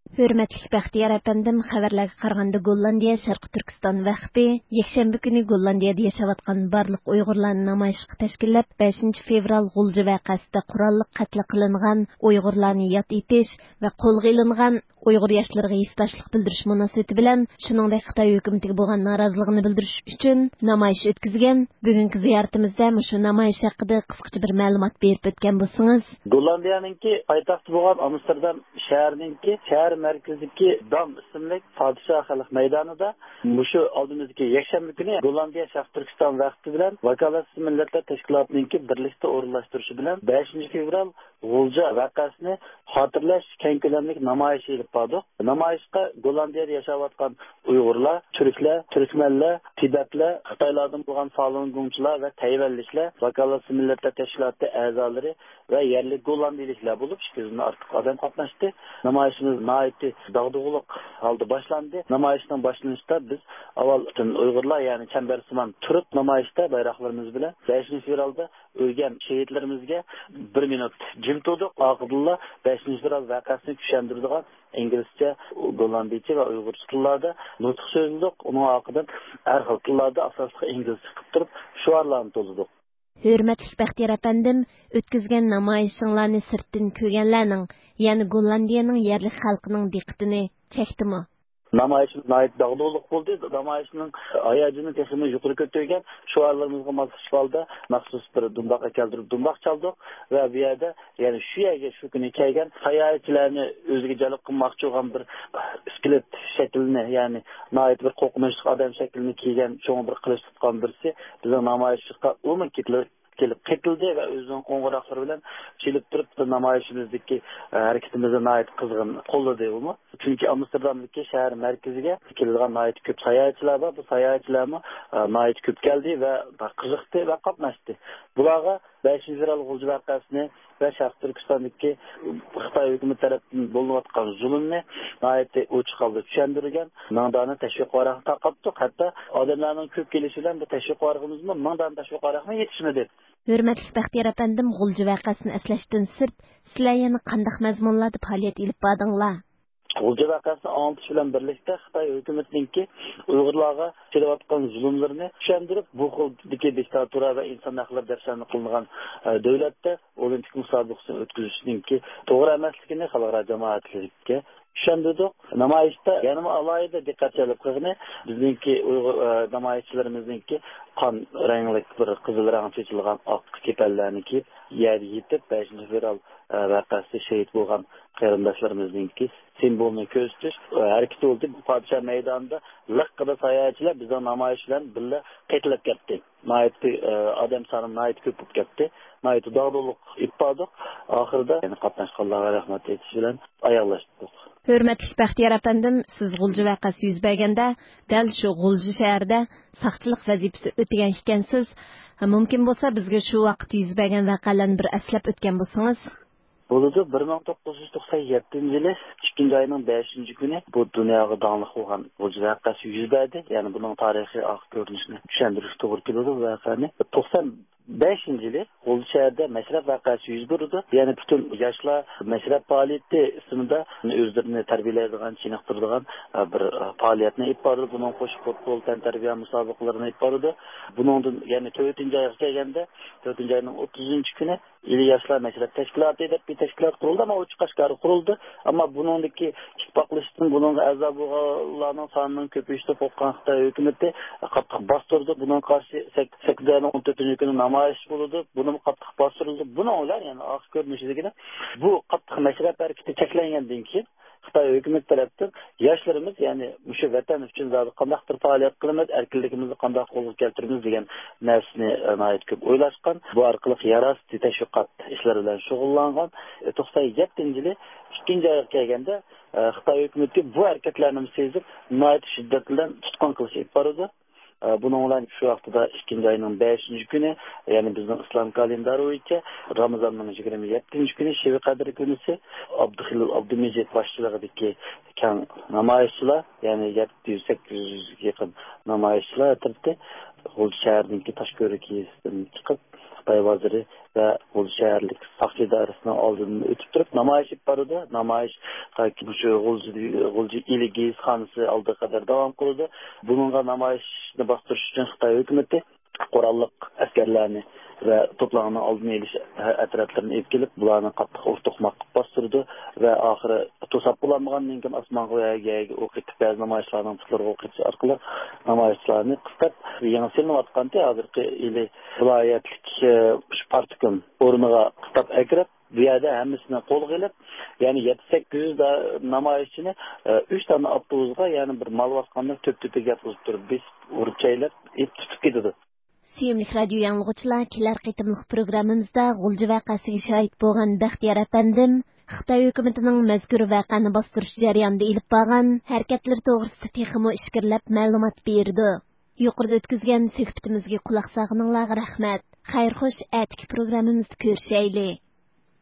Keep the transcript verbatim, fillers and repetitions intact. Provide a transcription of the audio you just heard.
Hürmetlik Bəxtiyar əpəndim, xəbərlərə qaraganda Gollandiya, Şərqi Türkistan vəqfi, yekşənbə günü Gollandiyada yaşayotgan barlıq Uyg'urlarni namoyishga tashkillab, beshinchi fevral G'ulji vaqasida qurolliq qatl qilingan Uyg'urlarni yod etish va qo'lga ilingan Uyg'ur yoshlarga hissdoshlik bildirish munosabati bilan shuningdek Xitoy hukumatiga bo'lgan noroziligini bildirish uchun namoyish o'tkazgan. Bugungi ziyoratimizda shu namoyish haqida qisqacha bir ma'lumot berib o'tgan bo'lsangiz. Gollandiyaningki poytaxti bo'lgan Amsterdam shahrininki shahar markazidagi Dam ismli podshoh xalq maydonida mushu oldimizdagi yakshanba kuni Gollandiya Sharq Turkiston vaqti bilan Vakolatsiz Millatlar Tashkilotininki birlikda o'rinlashtirishi bilan beshinchi fevral G'ulji vaqasini xotirlash keng ko'lamli namoyish olib bordik. Namoyishga Gollandiyada yashayotgan Uyg'urlar, Turklar, Turkmenlar, Tibetlar, Xitoylardan bo'lgan Falun Gongchilar va Tayvanliklar, Vakolatsiz Millatlar Tashkiloti a'zolari va yerli gollandiyaliklar bo'lib ikki yuzdan ortiq odam qatnashdi. Namoyishimiz nihoyatda dag'dug'liq holda boshlandi. Namoyishning boshlanishida biz avval butun Uyg'urlar, ya'ni chambarsimon turib namoyishda bayroqlarimiz bilan beshinchi fevralda o'lgan shahidlarimizga bir minut jim turdik. Oqibatda beshinchi fevral vaqasini tushuntiradigan inglizcha, gollandiycha va uyg'urcha tillarda nutq so'zladik. Uning oqibatida har xil tillarda asosli inglizcha qilib turib shuarlarni to'ldirdik. Hürmetlik Bəxtiyar əpəndim, ötküzgən namayişinlarni sirtdən kögənlərning, yəni Gollandiyaning yerli xalqının diqqətini çəkdimi? Namoyishimiz nihoyat dag'dug'liq bo'ldi. Namoyishning ayajini texmi yuqori ko'targan shuarlarimizga moslashib oldi. Maxsus bir dumboqqa keltirib dumboq chaldik va bu yerda ya'ni shu yerga shu kuni kelgan sayohatchilarni o'ziga jalb qilmoqchi bo'lgan bir iskelet shaklini, ya'ni nihoyat bir qo'rqinchli odam shaklini kiygan cho'ng bir qilich tutgan birisi bizning namoyishga umuman ketilib kelib ketildi va o'zining qo'ng'iroqlari bilan kelib turib namoyishimizdagi harakatimizni nihoyat qizg'in qo'lladi umi. Chunki Amsterdamdagi shahar markaziga kelgan nihoyat ko'p sayohatchilar bor. Bu sayohatchilarmi nihoyat ko'p keldi va qiziqdi va qatnashdi. Bularga beshinchi fevral G'ulji vaqasini va Sharq Turkistondagi Xitoy hukumati tomonidan bo'layotgan zulmni nihoyat ochiq holda tushuntirgan. Mangdani tashviq varaqni taqatdik. Hatto odamlarning ko'p kelishi bilan bu tashviq varaqimizmi mangdan tashviq varaqni yetishmadi. Hürmetlik Bəxtiyar əpəndim, G'ulji vaqasini əslashdan sirt, sizlar yana qandaq mazmunlarda faoliyat olib bordinglar? G'ulji vaqasini anglatish bilan birlikda Xitoy hukumatininki Uyg'urlarga kelayotgan zulmlarni tushuntirib, bu xildagi diktatura va inson haqlari dafsarni qilingan davlatda olimpik musobaqasini o'tkazishninki to'g'ri emasligini xalqaro jamoatchilikka tushuntirdik. Namoyishda yana alohida diqqat jalb qilgani bizningki Uyg'ur namoyishchilarimizningki qon rangli bir qizil rang chechilgan oq kepallarni kiyib yer yetib beshinchi fevral vaqasida shahid bo'lgan qarindoshlarimizningki simvolni ko'rsatish harakati bo'ldi. Bu podshoh maydonida liqqida sayohatchilar bizning namoyish bilan birga qaytilib ketdi. Nihoyatda odam soni nihoyat ko'p bo'lib ketdi. Nihoyat dag'dug'liq ifodadik. Oxirida yana qatnashganlarga rahmat aytish bilan oyoqlashdik. Hürmetlik Bəxtiyar əpəndim, siz G'ulji vaqasi yuz berganda dal shu G'ulji shahrida saqchilik vazifasi o'tagan ekansiz. Mumkin bo'lsa bizga shu vaqt yuz bergan voqealarni bir eslab o'tgan bo'lsangiz. Bo'ladi bir ming to'qqiz yuz to'qson yettinchi yili ikkinchi oyning beshinchi kuni bu dunyoga donglik bo'lgan G'ulji vaqasi yuz berdi. Ya'ni buning tarixiy oq ko'rinishini tushuntirish to'g'ri keladi bu voqeani. to'qson beshinchi yili G'ulji shahrida mashrab vaqasi yuz berdi. Ya'ni butun yoshlar mashrab faoliyati ismida o'zlarini tarbiyalaydigan, chiniqtiradigan bir faoliyatni olib bordi. Buning qo'shib futbol tarbiya musobaqalarini olib bordi. Buningdan ya'ni to'rtinchi oyga kelganda to'rtinchi oyning o'ttizinchi kuni ili yoshlar mashrab tashkiloti deb bir tashkilot qurildi, ammo uch qashqari qurildi. Ammo buningdagi ittifoqlashishdan buning a'zo bo'lganlarning sonining ko'payishida qo'rqqan Xitoy hukumati qattiq bostirdi. Buning qarshi sakkiz oyning o'n to'rtinchi kuni namoyish bo'ldi. Buni qattiq bostirildi. Buni ular ya'ni oxir ko'rinishidagina bu qattiq mashrab harakati cheklangandan keyin Xitoy hukumati tarafdan yoshlarimiz ya'ni shu vatan uchun qanday bir faoliyat qilamiz, erkinligimizni qanday qo'lga keltiramiz degan narsani nihoyat ko'p o'ylashgan. Bu orqali yarasti tashviqot ishlari bilan shug'ullangan. to'qson yettinchi yili ikkinchi oyga kelganda Xitoy hukumati bu harakatlarni sezib nihoyat shiddat bilan tutqun qilish olib bordi. Bunun bilan shu vaqtida ikkinchi oyning beshinchi kuni, ya'ni bizning islom kalendari bo'yicha Ramazonning yigirma yettinchi kuni Sheva Qadr kunisi Abduxilil Abdumajid boshchiligidagi keng namoyishchilar, ya'ni yetti yuz sakkiz yuzga yaqin namoyishchilar turibdi. G'ulji shahrining Toshko'rikisidan chiqib Xitoy vaziri va bu shaharlik soqchi idorasining oldidan o'tib turib namoyish bordi. Namoyish shu G'ulji iligi xonasi oldiga qadar davom qildi. Buningga namoyishni bostirish uchun Xitoy hukumatı qurolli askarlarni ve to'planma oldini elish atroflarini olib kelib, bularni qattiq o'rtoqmoq bostirdi va oxiri to'sab bo'lmagandan keyin osmonga va yerga o'q etib ba'zi namoyishlarning putlariga o'q etish orqali namoyishlarni qisqartib, yangi silinayotganda hozirgi ili viloyatlik partikum o'rniga qisqartib akirib bu yerda hammasini qo'lga olib, ya'ni yetti sakkiz yuz da namoyishchini uch ta avtobusga, ya'ni bir mal bosqanda to'p-to'piga yotqizib turib, biz urchaylab ip tutib ketdi. Suyumlik radio yanılgıçılar, kelar qitimliq programımızda G'ulji vaqasiga shahid bo'lgan Baxtiyor apandim Xitoy hukumatining mazkur vaqani bostirish jarayonida ilib borgan harakatlar to'g'risida texmo ishkirlab ma'lumot berdi. Yuqorida o'tkazgan suhbatimizga quloq solganinglarga rahmat. Xayr-xo'sh, atki programmamizda ko'rishaylik.